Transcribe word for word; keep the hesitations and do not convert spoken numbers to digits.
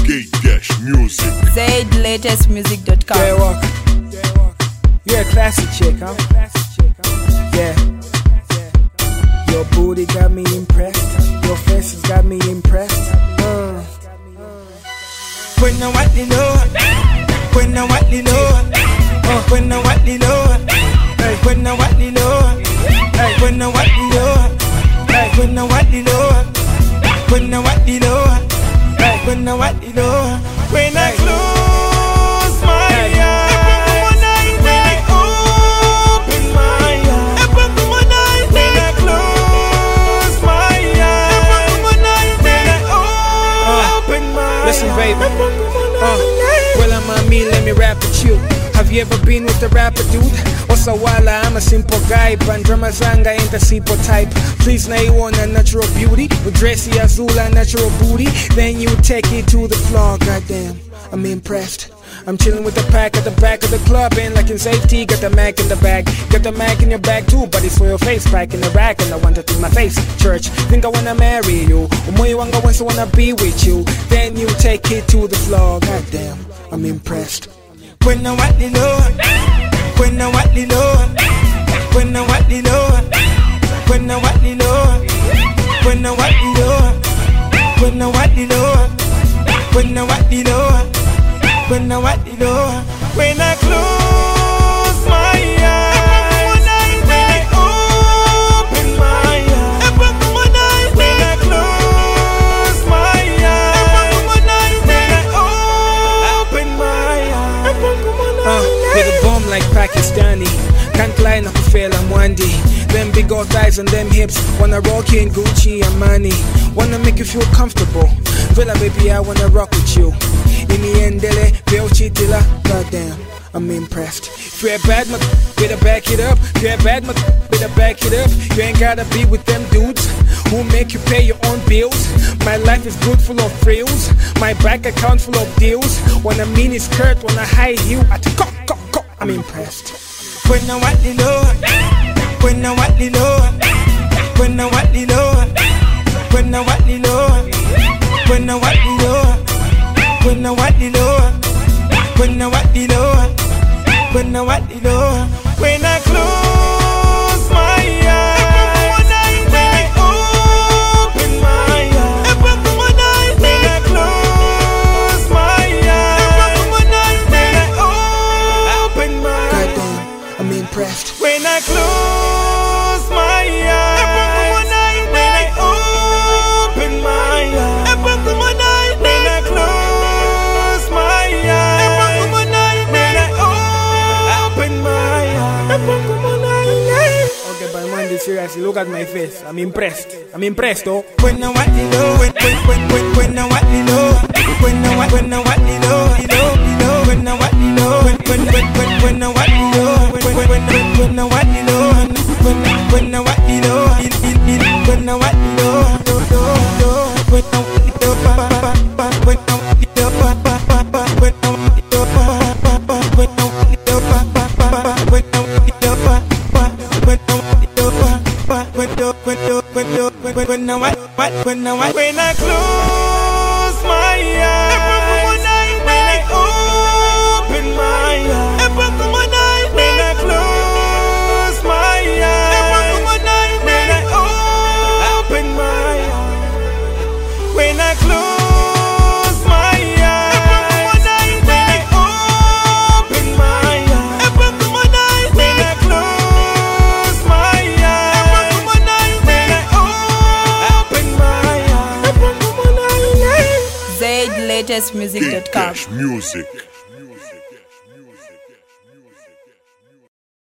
Music. Zaid latest music dot com. Yeah, walk. You're a classy chick, huh? Yeah. Your booty got me impressed. Your face has got me impressed. Uh. When I want the Lord, when I want the Lord, uh, when I want the Lord, hey, when I want the Lord, hey, when I want the Lord, hey, when I want the Lord, when I want the Lord, hey, when I want the Lord, when I close my eyes, when I open my eyes, when I close my eyes, when I open my eyes. Listen, baby. Uh, well, I'm a me, let me rap with you. Have you ever been with a rapper, dude? Osawala, I'm a simple guy. Bandrama Zanga ain't a simple type. Please, now you want a natural beauty with dressy azula, natural booty. Then you take it to the floor. Goddamn, I'm impressed. I'm chilling with the pack at the back of the club, and like in safety, got the Mac in the bag. Got the Mac in your bag too, but it's for your face, back in the rack, and I want it in my face. Church, think I wanna marry you. Umoy wanga wants to wanna be with you. Then you take it to the floor. Goddamn, I'm impressed. When I want the Lord, when I want the Lord, when I want the Lord, when I want the Lord, when I want the Lord, when I want the Lord, when I want the Lord, when I want the Lord, when I close my eyes, when I open my eyes, when I close my eyes, when I open my eyes. Uh, with a bomb like Pakistani. Can't lie, not to fail, I'm one day. Them big old thighs and them hips. Wanna rock you in Gucci and money. Wanna make you feel comfortable. Villa baby, I wanna rock with you. In the end, dele, Belchi Dilla. Goddamn, I'm impressed. If you're a bad mother, better back it up. If you're a bad mother, better back it up. You ain't gotta be with them dudes who make you pay your own bills. My life is good, full of thrills. My bank account full of deals. Want a mini skirt, want a high heel. At cock, cock, cock. I'm impressed. When I want the Lord, when I want the Lord, when I want the Lord, when I want the Lord, when I want the Lord, when I want the Lord, when I want the Lord, when I want the Lord, when I close my eyes, when I open my eyes, when I close my eyes, when I open my eyes. Goddamn, I'm impressed. When I close my eyes, when I open my eyes, when I close my eyes, when I open my eyes. Okay, but man, this seriously, look at my face. I'm impressed. I'm impressed, oh. When I want the Lord, when when when when I want the Lord, when I want when I want the Lord, the Lord, the Lord, when I want the Lord, when when when when I want the Lord, when when when when I want the Lord, when when I want the Lord, when I want the Lord, when I want the Lord, when I want the Lord, when I want the Lord, when I want the Lord, when I want the Lord, when I want the Lord, when I want, when I want, when I close my eyes, when I open my eyes, when I close my eyes, when I open my eyes, when I close my eyes, when I open my eyes, when I close my eyes, when I open my eyes. Zaid latest music dot com. Music.